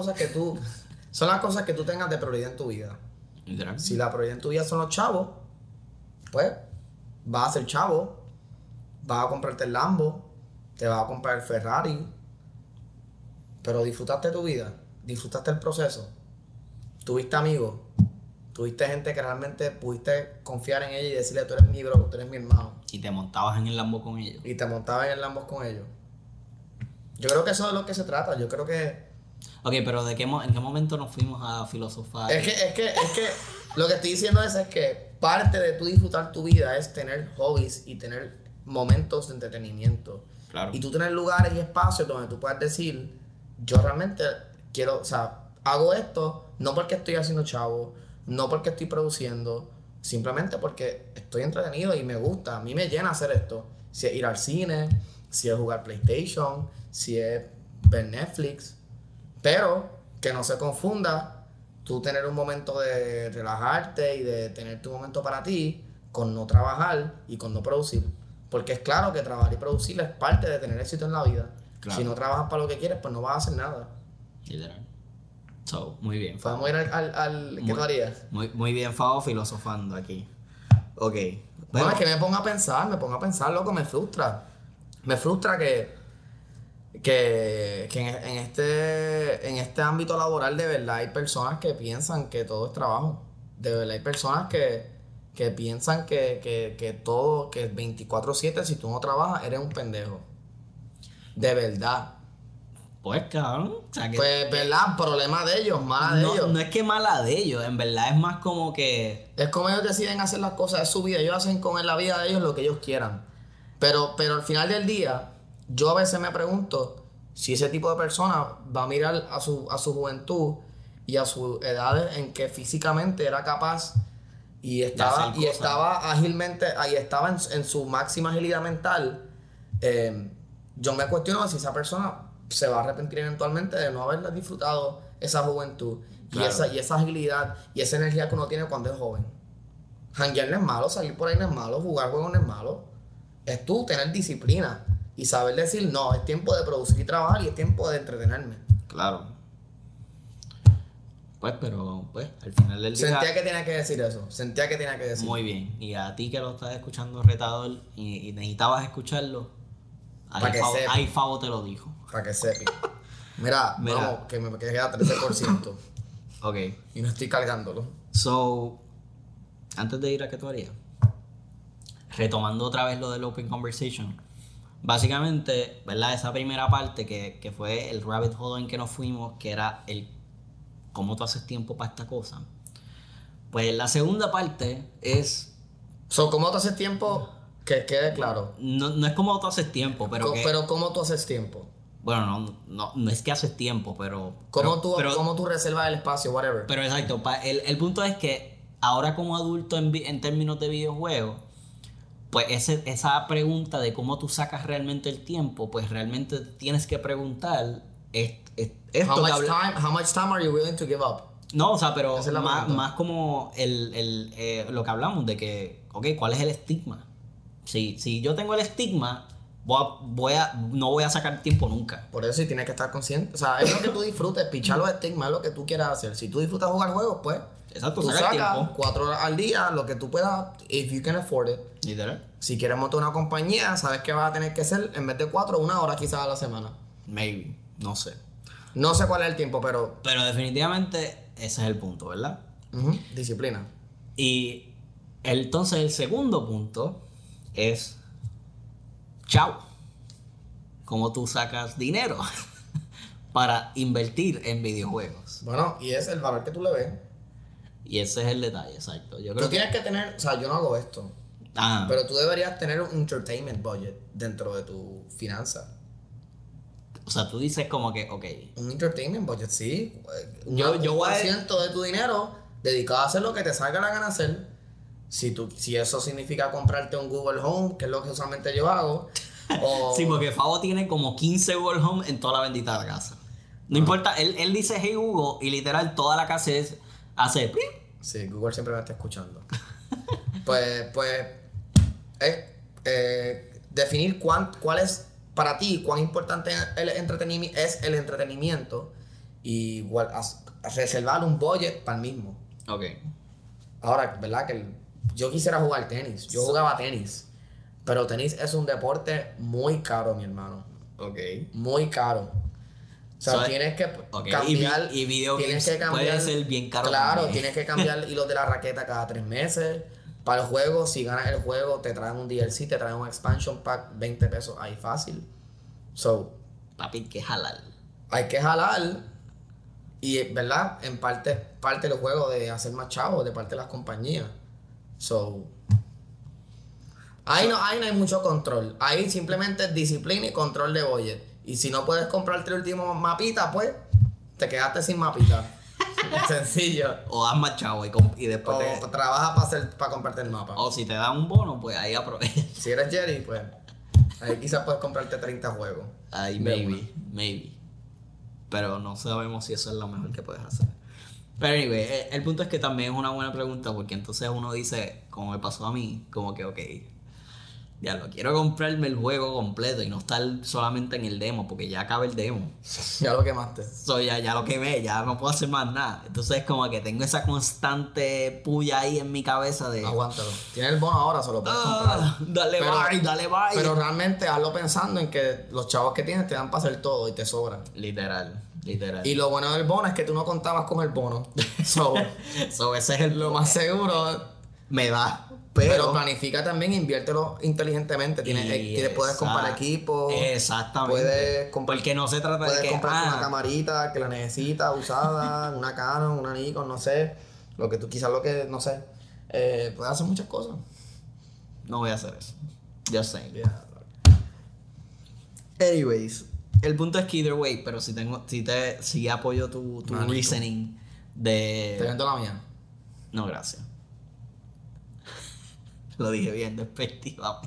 tú tengas de prioridad en tu vida. Literal. Si la prioridad en tu vida son los chavos, pues vas a ser chavo, vas a comprarte el Lambo, te vas a comprar el Ferrari, pero disfrutaste tu vida, disfrutaste el proceso, tuviste amigos, tuviste gente que realmente pudiste confiar en ella y decirle tú eres mi bro, tú eres mi hermano. Y te montabas en el Lambo con ellos. Y te montabas en el Lambo con ellos. Yo creo que eso es de lo que se trata, yo creo que... Ok, pero ¿en qué momento nos fuimos a filosofar? Es que lo que estoy diciendo es que parte de tu disfrutar tu vida es tener hobbies y tener momentos de entretenimiento. Claro. Y tú tener lugares y espacios donde tú puedas decir, yo realmente quiero, o sea, hago esto no porque estoy haciendo chavo, no porque estoy produciendo, simplemente porque estoy entretenido y me gusta, a mí me llena hacer esto. Si es ir al cine, si es jugar PlayStation, si es ver Netflix. Pero que no se confunda tú tener un momento de relajarte y de tener tu momento para ti con no trabajar y con no producir. Porque es claro que trabajar y producir es parte de tener éxito en la vida. Claro. Si no trabajas para lo que quieres, pues no vas a hacer nada. Literal. So, muy bien, Fabo. Vamos a ir al ¿qué tú harías? Muy bien, Fabo, filosofando aquí. Ok. Bueno, es que me pongo a pensar, loco, me frustra. Me frustra que en este ámbito laboral de verdad hay personas que piensan que todo es trabajo. De verdad hay personas que piensan que todo, que 24/7 si tú no trabajas eres un pendejo. De verdad. Pues cabrón. O sea, Pues, ¿verdad? Problema de ellos, mala de ellos. No es que mala de ellos, en verdad es más como que... Es como ellos deciden hacer las cosas, es su vida. Ellos hacen con la vida de ellos lo que ellos quieran. Pero al final del día, yo a veces me pregunto si ese tipo de persona va a mirar a su juventud y a sus edades en que físicamente era capaz y estaba ágilmente, ahí estaba en su máxima agilidad mental. Yo me cuestiono si esa persona se va a arrepentir eventualmente de no haberla disfrutado esa juventud. Claro. y esa agilidad y esa energía que uno tiene cuando es joven. Janguear no es malo, salir por ahí no es malo, jugar juegos no es malo. es tú tener disciplina y saber decir, no, es tiempo de producir y trabajar y es tiempo de entretenerme. Claro. Pues, pero, pues, al final del día... Sentía que tenía que decir eso. Sentía que tenía que decir. Muy bien. Y a ti que lo estás escuchando, retador, y necesitabas escucharlo, ahí Favo te lo dijo. Para que sepa. Mira, vamos, que me queda 13%. Ok. Y no estoy cargándolo. So, antes de ir a qué tú harías, retomando otra vez lo del Open Conversation, básicamente, ¿verdad? Esa primera parte que fue el rabbit hole en que nos fuimos, que era el cómo tú haces tiempo para esta cosa. Pues la segunda parte es... ¿Cómo tú haces tiempo? Que quede claro. No es cómo tú haces tiempo, pero Pero ¿cómo tú haces tiempo? Bueno, no es que haces tiempo, pero... ¿Cómo tú reservas el espacio, whatever? Pero exacto, el punto es que ahora como adulto en términos de videojuegos, pues esa pregunta de cómo tú sacas realmente el tiempo, pues realmente tienes que preguntar esto how much time are you willing to give up? No, o sea, pero más como lo que hablamos de que, ok, ¿cuál es el estigma? Si yo tengo el estigma, no voy a sacar tiempo nunca. Por eso sí tienes que estar consciente. O sea, es lo que tú disfrutes, pichar los estigmas, es lo que tú quieras hacer. Si tú disfrutas jugar juegos, pues exacto, tú sacas tiempo. 4 horas al día, lo que tú puedas, if you can afford it. Literal. Si quieres montar una compañía, sabes que vas a tener que hacer, en vez de 4, 1 hora quizás a la semana. Maybe, no sé. No sé cuál es el tiempo, pero... Pero definitivamente ese es el punto, ¿verdad? Disciplina. Y entonces el segundo punto es... Chao. ¿Cómo tú sacas dinero para invertir en videojuegos? Bueno, y es el valor que tú le ves. Y ese es el detalle, exacto. Yo creo tú tienes que tener... O sea, yo no hago esto. Ah. Pero tú deberías tener un entertainment budget dentro de tu finanza. O sea, tú dices como que, ok. Un entertainment budget, sí. Yo voy a... de tu dinero dedicado a hacer lo que te salga la gana hacer. Si eso significa comprarte un Google Home, que es lo que usualmente yo hago. O... Sí, porque Favo tiene como 15 Google Home en toda la bendita casa. No importa, él dice hey Hugo y literal toda la casa hace ¡plim! Sí, Google siempre me está escuchando. pues definir cuál es para ti, cuán importante es el entretenimiento y igual reservar un budget para el mismo. Ok. Ahora, ¿verdad? Que yo quisiera jugar tenis. Yo jugaba tenis. Pero tenis es un deporte muy caro, mi hermano. Ok. Muy caro. O sea, tienes que cambiar... Y video games puede ser bien caro. Claro, también. tienes que cambiar hilos de la raqueta cada 3 meses. Para el juego, si ganas el juego, te traen un DLC, te traen un expansion pack, 20 pesos ahí fácil. So, papi, hay que jalar. Hay que jalar. Y, ¿verdad? En parte del juego de hacer más chavos, de parte de las compañías. So, ahí no hay mucho control. Ahí simplemente es disciplina y control de budget. Y si no puedes comprarte el último mapita, pues te quedaste sin mapita. Sencillo. O haz más chavo y después trabaja para comprarte el mapa. O si te dan un bono, pues ahí aprovecha. Si eres Jerry, pues ahí quizás puedes comprarte 30 juegos. Ahí maybe. Pero no sabemos si eso es lo mejor que puedes hacer. Pero anyway, el punto es que también es una buena pregunta, porque entonces uno dice, como me pasó a mí, como que ok, ya lo quiero comprarme el juego completo y no estar solamente en el demo, porque ya acaba el demo. Ya lo quemaste. Ya lo quemé, ya no puedo hacer más nada. Entonces es como que tengo esa constante puya ahí en mi cabeza de... Aguántalo. Tienes el bono ahora, solo puedes comprar. Dale bye. Pero realmente hazlo pensando en que los chavos que tienes te dan para hacer todo y te sobran. Literal. Y lo bueno del bono es que tú no contabas con el bono. So ese es lo más seguro. Me da. Pero planifica también, inviértelo inteligentemente. Puedes comprar equipo. Exactamente. Porque no se trata de que... Puedes comprar una camarita que la necesitas usada, una Canon, una Nikon, no sé. No sé. Puedes hacer muchas cosas. No voy a hacer eso. Just saying. Yeah. Anyways. El punto es que either way, pero si apoyo tu reasoning de... Te vendo la mía. No, gracias. Lo dije bien despectivamente.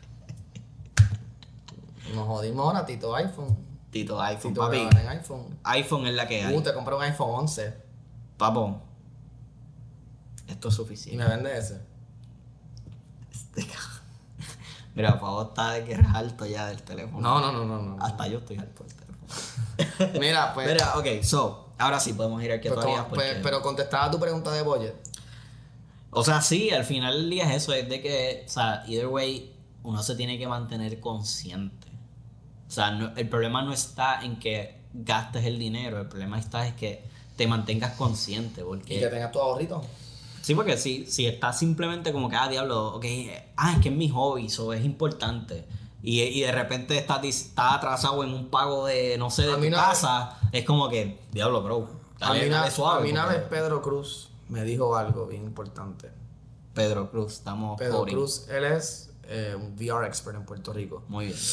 Nos jodimos ahora, Tito iPhone. Tito iPhone, Tito papi. en iPhone. iPhone es la que hay. Te compré un iPhone 11. Papo. Esto es ¿Y suficiente. me vende ese? Mira, Pavo está de que eres alto ya del teléfono. No. Hasta yo estoy alto del teléfono. Mira, pues. Mira, ok, ahora sí podemos ir a qué tú harías. Pero contestaba tu pregunta de budget. O sea, sí, al final del día es eso, es de que, o sea, either way, uno se tiene que mantener consciente. O sea, el problema no está en que gastes el dinero, el problema está es que te mantengas consciente, porque... Y que tengas tu ahorrito. Sí, porque si estás simplemente como que, diablo, ok, es que es mi hobby, eso es importante. Y de repente estás atrasado en un pago de, no sé, de tu casa, es como que, diablo, bro, dale suave. A mí una vez Pedro Cruz me dijo algo bien importante. Pedro Cruz, Pedro Cruz, él es un VR expert en Puerto Rico. Muy bien.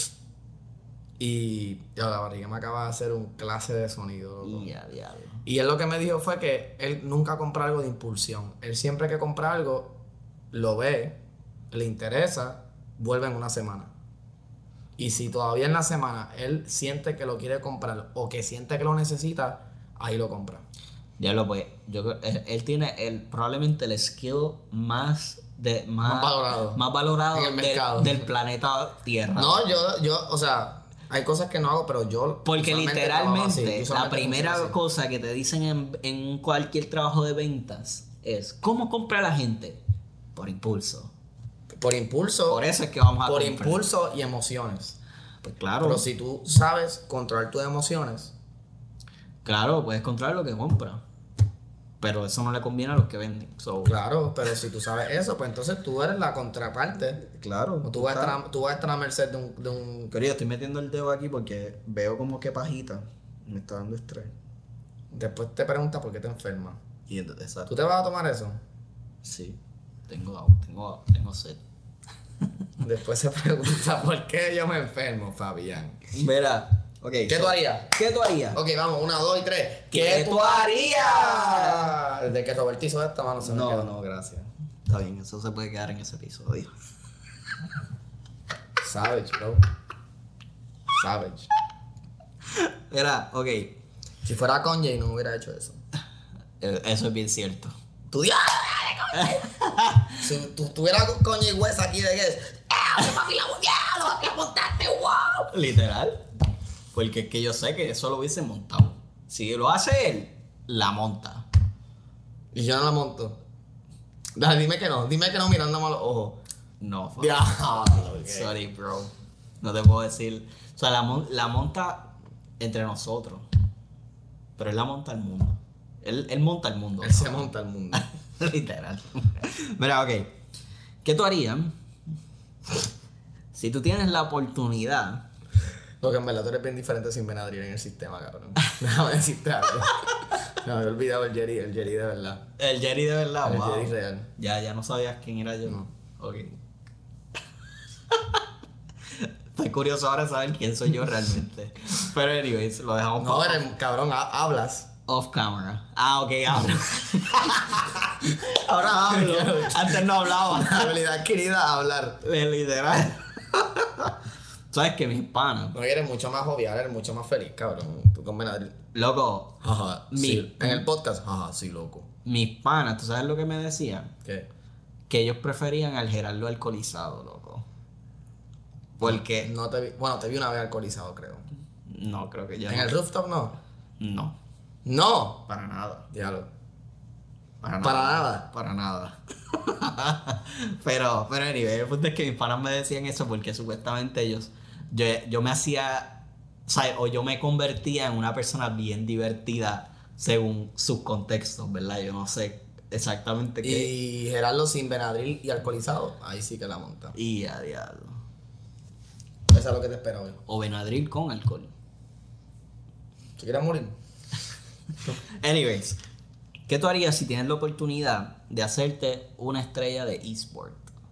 Y ya la barriga me acaba de hacer un clase de sonido. Diablo. Y él lo que me dijo fue que él nunca compra algo de impulsión. Él siempre que compra algo, lo ve, le interesa, vuelve en una semana. Y si todavía en la semana él siente que lo quiere comprar o que siente que lo necesita, ahí lo compra. Diablo, pues, yo creo él tiene probablemente el skill más valorado en el mercado del planeta Tierra. No, yo, o sea, hay cosas que no hago, pero yo... Porque literalmente la primera cosa que te dicen en cualquier trabajo de ventas es ¿cómo compra la gente? Por impulso. Por impulso. Por eso es que vamos a Por comprar. Impulso y emociones. Pues claro. Pero si tú sabes controlar tus emociones... Claro, puedes controlar lo que compras. Pero eso no le conviene a los que venden. Claro, pero si tú sabes eso, pues entonces tú eres la contraparte. Claro. Tú vas a estar a merced de un... Querido, estoy metiendo el dedo aquí porque veo como que pajita. Me está dando estrés. Después te preguntas por qué te enfermas. Exacto. ¿Tú te vas a tomar eso? Sí. Tengo sed. Después se pregunta por qué yo me enfermo, Fabián. Mira, ok. ¿Qué tú harías? ¿Qué tú harías? Ok, vamos, 1, 2 y 3. ¿Qué tú harías? Desde que Roberto hizo esta mano se me quedó. No, gracias. Está bien, eso se puede quedar en ese episodio. Savage, bro. Savage. Mira, ok. Si fuera Kanye no hubiera hecho eso. Eso es bien cierto. ¡Tu diablo! Si tú tuvieras Kanye West aquí de que es... ¡Papi, la montaste! ¡Wow! Literal. Porque es que yo sé que eso lo hubiese montado. Si lo hace él, la monta. Y yo no la monto. Dale, dime que no mirándome a los ojos. No, fuck. Ya. Okay. Sorry, bro. No te puedo decir. O sea, la monta entre nosotros. Pero él la monta al mundo. Él monta el mundo. Él se monta el mundo. Literal. Mira, ok. ¿Qué tú harías si tú tienes la oportunidad? Lo que en verdad tú eres bien diferente sin Benadryl en el sistema, cabrón. Déjame decirte algo. No, me he olvidado el Jerry de verdad. El Jerry de verdad, El wow. Jerry real. Ya no sabías quién era yo. No. Ok. Estoy curioso ahora de saber quién soy yo realmente. Pero anyways, lo dejamos No, eres, cabrón, hablas. off camera. Ok, hablo. Ahora hablo. Antes no hablaba. La habilidad adquirida a hablar. Literal. Sabes que mis panas. No, eres mucho más jovial, eres mucho más feliz, cabrón. Tú con Benadryl. Loco. Ajá, sí. En el podcast, ajá, sí, loco. Mis panas, ¿tú sabes lo que me decían? ¿Qué? Que ellos preferían al Gerardo alcoholizado, loco. Porque. No te vi. Bueno, te vi una vez alcoholizado, creo. No, creo que ya. ¿En no. el rooftop no? No. ¡No! Para nada. Diablo. Para Para nada. nada. Para nada. pero anyway, el punto es que mis panas me decían eso porque supuestamente ellos. Yo me hacía. O sea, o yo me convertía en una persona bien divertida según sus contextos, ¿verdad? Yo no sé exactamente qué. Y Gerardo sin Benadryl y alcoholizado, ahí sí que la monta. Y a diablo. Eso es lo que te espera hoy. O Benadryl con alcohol. ¿Tú quieres morir? Anyways, ¿qué tú harías si tienes la oportunidad de hacerte una estrella de eSport?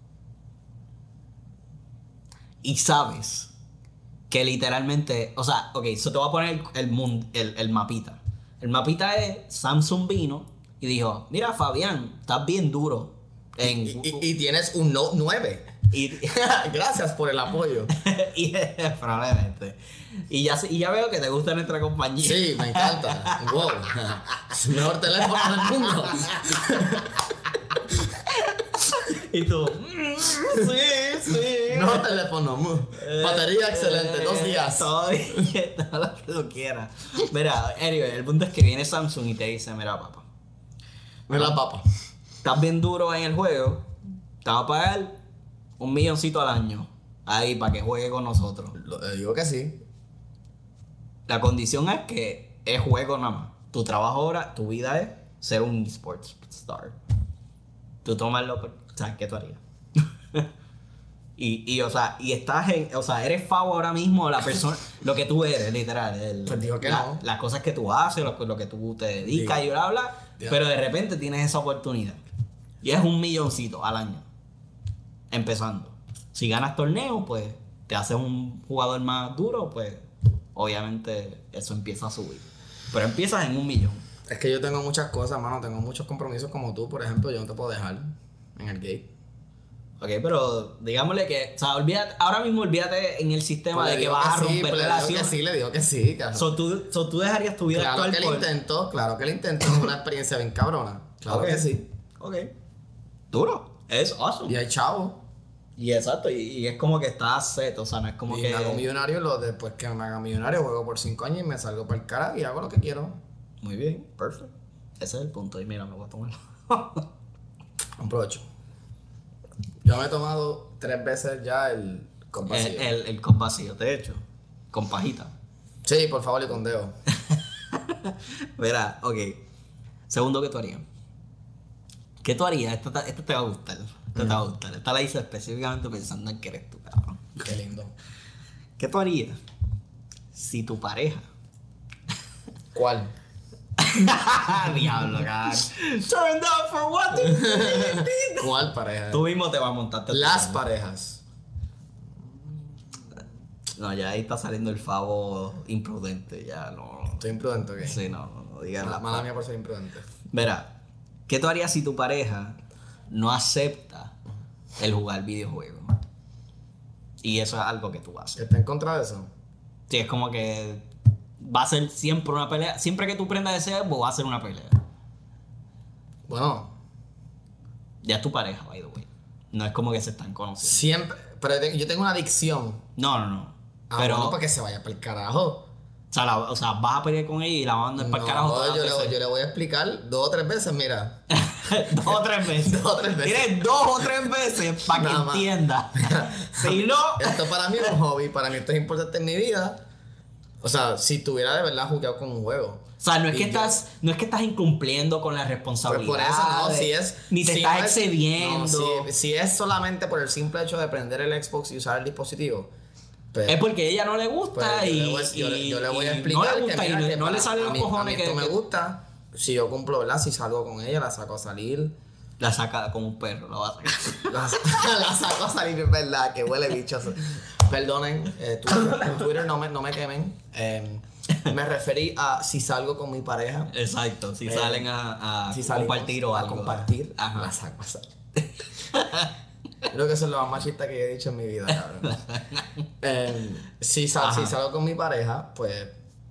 Y sabes que literalmente, o sea, ok, so te voy a poner el mapita. El mapita es Samsung vino y dijo, mira Fabián, estás bien duro. Y tienes un Note 9. Gracias por el apoyo. Probablemente. Y ya veo que te gusta nuestra compañía. Sí, me encanta. Wow. Es el mejor teléfono del mundo. Y tú, sí. Nuevo teléfono. Batería excelente, 2 días. Todo bien, todo lo que tú quieras. Mira, anyway, el punto es que viene Samsung y te dice, mira papá. Mira, papá. Estás bien duro en el juego. Te vas a pagar $1,000,000 al año. Ahí, para que juegue con nosotros. Digo que sí. La condición es que es juego nada más. Tu trabajo ahora, tu vida es ser un esports star. Tú tomas lo... ¿Sabes qué tú harías? o sea, y estás en... O sea, eres Favo ahora mismo la persona... lo que tú eres, literal. Pues digo que no. Las cosas que tú haces, lo que tú te dedicas y bla, bla. Pero de repente tienes esa oportunidad. Y es $1,000,000 al año. Empezando. Si ganas torneos, pues te haces un jugador más duro, pues obviamente eso empieza a subir. Pero empiezas en $1,000,000. Es que yo tengo muchas cosas, mano. Tengo muchos compromisos como tú, por ejemplo. Yo no te puedo dejar en el gate. Ok, pero digámosle que, o sea, ahora mismo olvídate en el sistema Pues de que vas a romper relaciones. Le digo que sí, cabrón. Tú dejarías tu vida Claro actual que lo intento, claro que lo intento. Es una experiencia bien cabrona. Claro Ok. que sí. Ok. Duro. Es awesome. Y hay chavos. Y exacto, y es como que estás set, o sea, no es como Y que... me hago millonario, después que me haga millonario, juego por 5 años y me salgo para el carajo y hago lo que quiero. Muy bien, perfecto. Ese es el punto. Y mira, me voy a tomar. Un provecho. Yo me he tomado 3 veces ya el con vacío. El con vacío, de hecho. Con pajita. Sí, por favor, y con dedo. Verá, ok. Segundo, ¿qué tú harías? ¿Qué tú harías? Esta te va a gustar. Esta te va a gustar. Esta la hice específicamente pensando en que eres tú, cabrón. Qué lindo. ¿Qué tú harías si tu pareja... ¿Cuál? Diablo, cabrón. Turned up for what? ¿Cuál pareja? Tú mismo te vas a montarte. Las parejas. No, ya ahí está saliendo el Favo imprudente. Ya no... Estoy imprudente, ¿ok? Sí, no digas la Mala mía por ser imprudente. Verá, ¿qué tú harías si tu pareja no acepta el jugar videojuegos? Y eso es algo que tú haces. ¿Está en contra de eso? Sí, es como que va a ser siempre una pelea. Siempre que tú prendas ese Xbox va a ser una pelea. Bueno, Ya es tu pareja, by the way. No es como que se están conociendo. siempre. Pero yo tengo una adicción. No. Ah, Pero, bueno, para que se vaya para el carajo. o sea, vas a pelear con ella y la vas a mandar para el carajo todas las veces. yo le voy a explicar 2 o 3 veces, mira. 2 o 3 veces. 2 o 3 veces. Tienes 2 o 3 veces para que Nada más. entienda. Si no... Esto para mí es un hobby, para mí esto es importante en mi vida. O sea, si tuviera de verdad jugado con un juego. O sea, no es Y que yo- no es que estás incumpliendo con la Pues responsabilidad. por eso no, si es. Ni te si estás no es- excediendo. no, si es solamente por el simple hecho de prender el Xbox y usar el dispositivo. Pues, Es porque a ella no le gusta pues, y yo le voy a y explicar no le gusta que, mira, y que no le para- salen a los mí- cojones a mí que, esto me gusta. Si yo cumplo, ¿verdad? Si salgo con ella, la saco a salir. la saca como un perro, la va a sacar. La saco a salir, es verdad, que huele bichoso. Perdonen, en Twitter no me quemen. Me referí a si salgo con mi pareja. Exacto, si salen a Si salimos compartir o a algo. compartir, Ajá. la saco a salir. Creo que eso es lo más machista que he dicho en mi vida, cabrón. Si salgo con mi pareja, pues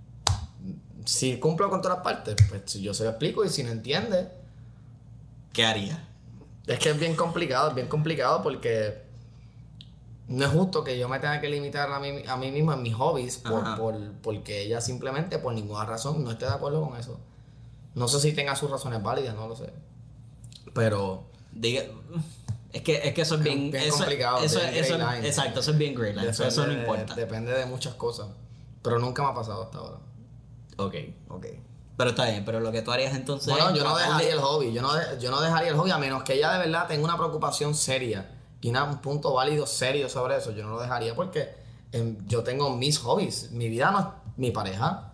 si cumplo con todas las partes, pues yo se lo explico y si no entiende, ¿Qué haría? es que es bien complicado porque no es justo que yo me tenga que limitar a mí mismo en mis hobbies Ajá. porque ella simplemente por ninguna razón no esté de acuerdo con eso. No sé si tenga sus razones válidas, no lo sé. Pero Es que eso es bien, bien eso, complicado, eso, bien eso, gray line. exacto, eso es bien great line. Eso no importa. Depende de muchas cosas. Pero nunca me ha pasado hasta ahora. Ok. Pero está bien, pero lo que tú harías entonces. Bueno, es yo no tratar dejaría de- el hobby. Yo no dejaría el hobby a menos que ella de verdad tenga una preocupación seria y un punto válido serio sobre eso. Yo no lo dejaría porque yo tengo mis hobbies. Mi vida no es mi pareja.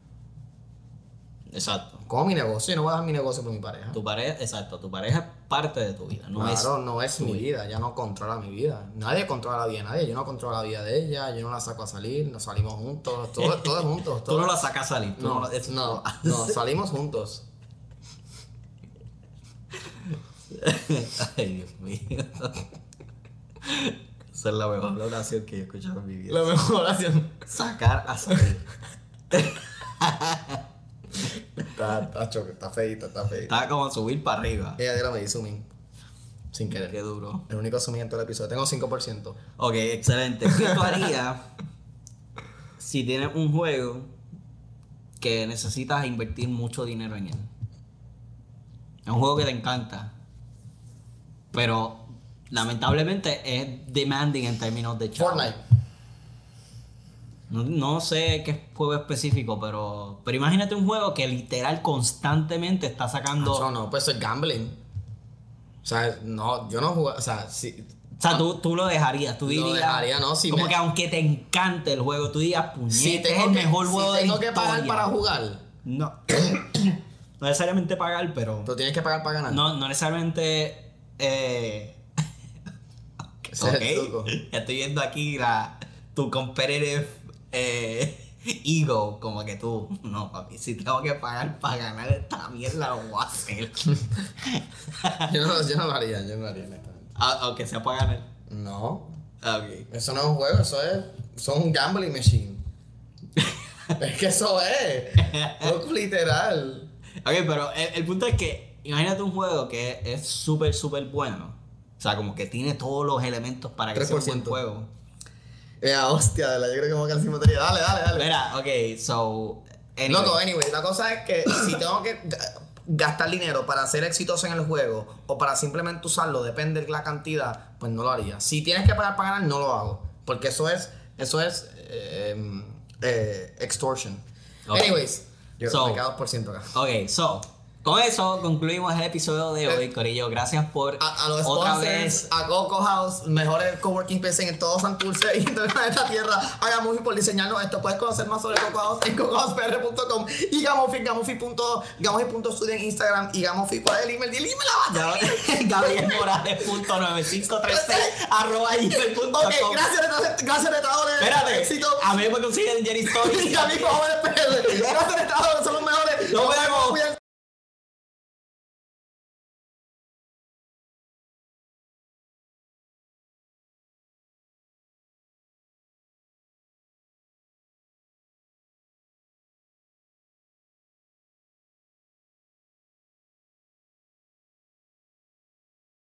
Exacto. Como mi negocio. Yo no voy a dejar mi negocio por mi pareja. Tu pareja, exacto, tu pareja es parte de tu vida, no Claro, es. no es mi vida, ella no controla mi vida. Nadie controla la vida de nadie. Yo no controlo la vida de ella, yo no la saco a salir, nos salimos juntos, todo es juntos. Tú no la sacas a salir. Tú No, eso no, salimos juntos. Ay, Dios mío. Esa es la mejor oración que yo he escuchado en mi vida. La mejor oración. Sacar a salir. Está feita. Está como subir para arriba. Ella me hizo un. Sin querer. Qué duro. El único sumimiento del episodio. Tengo 5%. Ok, excelente. ¿Qué tú harías si tienes un juego que necesitas invertir mucho dinero en él? Es un juego que te encanta, pero lamentablemente es demanding en términos de chavo. Fortnite. No sé qué juego específico, pero imagínate un juego que literal constantemente está sacando... No, no, pues eso es gambling. O sea, no, yo no jugué, o sea, sí. O sea, tú lo dejarías, tú dirías... Lo dejaría, no, si como me- que aunque te encante el juego, tú digas, puñeta, Si este es el mejor juego de la tengo que pagar historia. para jugar, No. No necesariamente pagar, pero... pero tienes que pagar para ganar. No necesariamente... Ese es el truco. Ok, ya estoy viendo aquí tu competitive ego, como que tú, no papi, si tengo que pagar para ganar esta mierda lo voy a hacer. Yo no lo haría, honestamente. Aunque sea para ganar. No, Ok. eso no es un juego, eso es un gambling machine. Es que eso es, loco, literal. Ok, pero el punto es que imagínate un juego que es súper, súper bueno. O sea, como que tiene todos los elementos para que sea un buen 3%. juego. Hostia, de la yo creo que vamos a quedar sin batería. Dale. Mira, ok, so... anyway. Loco, anyway, la cosa es que si tengo que gastar dinero para ser exitoso en el juego o para simplemente usarlo, depende de la cantidad, pues no lo haría. Si tienes que pagar para ganar, no lo hago. Porque eso es extortion. Ok. Anyways, yo So- me quedo 2% acá. Ok, so, con eso concluimos el episodio de hoy, Corillo. Gracias por A los otra sponsors, vez. a Coco House, mejores coworking space en todo Santurce y en todo el planeta Tierra. A Gamofi por diseñarnos esto. Puedes conocer más sobre Coco House en cocohousepr.com y Gamofi.studio en Instagram y Gamofi. ¿Cuál es el email? Dile la bata. GabrielMorales.953@gmail.com. Ok, gracias retadores. Espérate, Éxito. a mí me consiguen en Jerry Stories. Y a mí, jóvenes PR. Gracias retadores, son los mejores. Nos vemos. Cuídense.